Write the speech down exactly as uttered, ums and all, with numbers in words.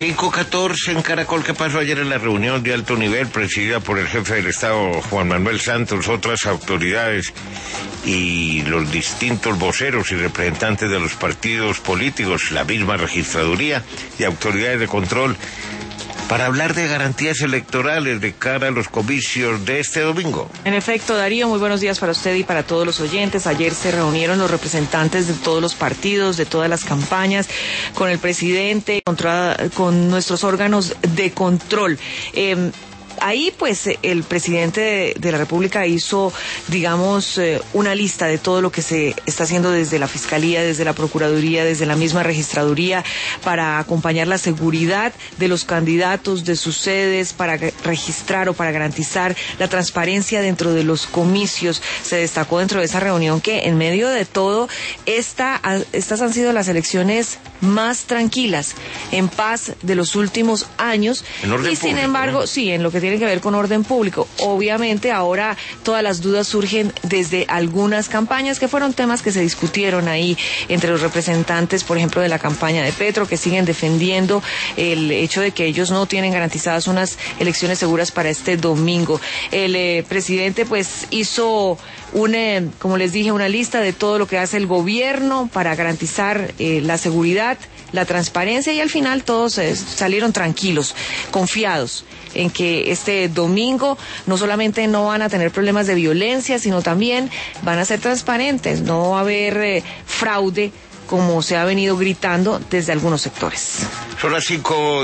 cinco catorce en Caracol. ¿Qué pasó ayer en la reunión de alto nivel presidida por el jefe del Estado, Juan Manuel Santos, otras autoridades y los distintos voceros y representantes de los partidos políticos, la misma registraduría y autoridades de control, para hablar de garantías electorales de cara a los comicios de este domingo? En efecto, Darío, muy buenos días para usted y para todos los oyentes. Ayer se reunieron los representantes de todos los partidos, de todas las campañas, con el presidente, contra, con nuestros órganos de control. Eh, Ahí, pues, el presidente de, de la República hizo, digamos, eh, una lista de todo lo que se está haciendo desde la Fiscalía, desde la Procuraduría, desde la misma Registraduría, para acompañar la seguridad de los candidatos, de sus sedes, para registrar o para garantizar la transparencia dentro de los comicios. Se destacó dentro de esa reunión que, en medio de todo, esta, estas han sido las elecciones más tranquilas, en paz de los últimos años. En orden y, sin público, embargo, ¿no? Sí, en lo que tiene que ver con orden público. Obviamente ahora todas las dudas surgen desde algunas campañas que fueron temas que se discutieron ahí entre los representantes, por ejemplo, de la campaña de Petro, que siguen defendiendo el hecho de que ellos no tienen garantizadas unas elecciones seguras para este domingo. El eh, presidente pues hizo un, eh, como les dije, una lista de todo lo que hace el gobierno para garantizar eh, la seguridad, la transparencia, y al final todos eh, salieron tranquilos, confiados en que este domingo no solamente no van a tener problemas de violencia, sino también van a ser transparentes, no va a haber eh, fraude como se ha venido gritando desde algunos sectores. Son las cinco